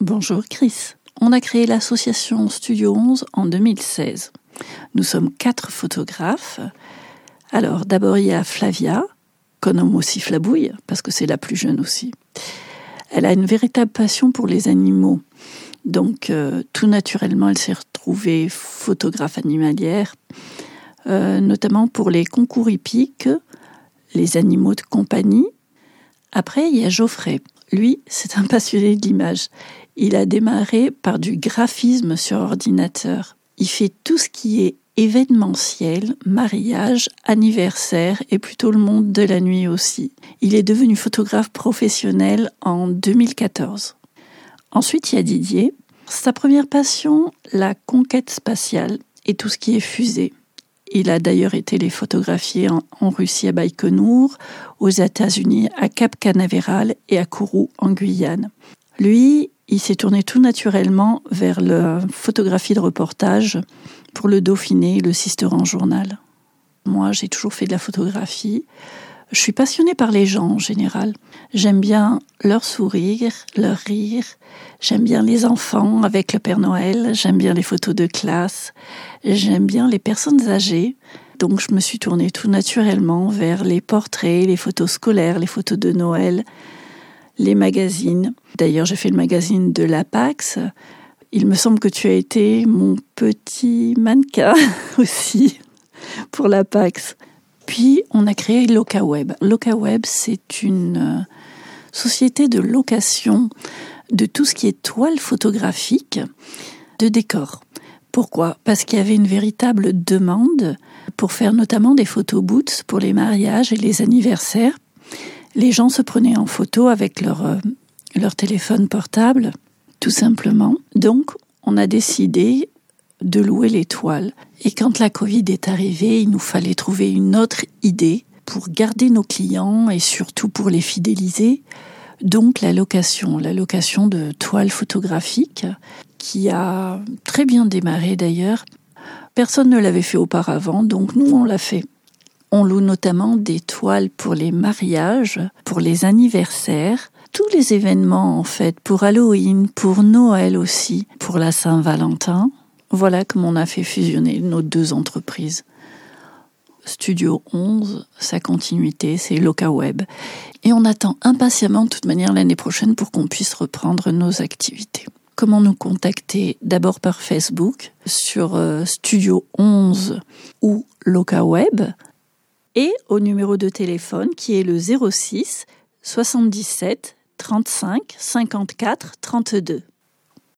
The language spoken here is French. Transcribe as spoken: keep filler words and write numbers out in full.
Bonjour Chris. On a créé l'association Studio onze en deux mille seize. Nous sommes quatre photographes. Alors d'abord il y a Flavia, qu'on nomme aussi Flabouille, parce que c'est la plus jeune aussi. Elle a une véritable passion pour les animaux. Donc euh, tout naturellement elle s'est retrouvée photographe animalière, euh, notamment pour les concours hippiques, les animaux de compagnie. Après il y a Geoffrey. Lui, c'est un passionné de l'image. Il a démarré par du graphisme sur ordinateur. Il fait tout ce qui est événementiel, mariage, anniversaire et plutôt le monde de la nuit aussi. Il est devenu photographe professionnel en deux mille quatorze. Ensuite, il y a Didier. Sa première passion, la conquête spatiale et tout ce qui est fusée. Il a d'ailleurs été les photographier en, en Russie à Baïkonour, aux États-Unis à Cap Canaveral et à Kourou en Guyane. Lui, il s'est tourné tout naturellement vers la photographie de reportage pour le Dauphiné et le Sisteron Journal. Moi, j'ai toujours fait de la photographie. Je suis passionnée par les gens en général. J'aime bien leur sourire, leur rire. J'aime bien les enfants avec le Père Noël. J'aime bien les photos de classe. J'aime bien les personnes âgées. Donc, je me suis tournée tout naturellement vers les portraits, les photos scolaires, les photos de Noël, les magazines. D'ailleurs, j'ai fait le magazine de l'Apax. Il me semble que tu as été mon petit mannequin aussi pour l'Apax. Puis, on a créé LocaWeb. LocaWeb, c'est une euh, société de location de tout ce qui est toile photographique de décor. Pourquoi ? Parce qu'il y avait une véritable demande pour faire notamment des photobooths pour les mariages et les anniversaires. Les gens se prenaient en photo avec leur, euh, leur téléphone portable, tout simplement. Donc, on a décidé de louer les toiles. Et quand la Covid est arrivée, il nous fallait trouver une autre idée pour garder nos clients et surtout pour les fidéliser. Donc la location, la location de toiles photographiques qui a très bien démarré d'ailleurs. Personne ne l'avait fait auparavant, donc nous on l'a fait. On loue notamment des toiles pour les mariages, pour les anniversaires, tous les événements en fait, pour Halloween, pour Noël aussi, pour la Saint-Valentin. Voilà comment on a fait fusionner nos deux entreprises. Studio onze, sa continuité, c'est LocaWeb. Et on attend impatiemment de toute manière l'année prochaine pour qu'on puisse reprendre nos activités. Comment nous contacter ? D'abord par Facebook, sur euh, Studio onze ou LocaWeb, et au numéro de téléphone qui est le zéro six soixante-dix-sept trente-cinq cinquante-quatre trente-deux.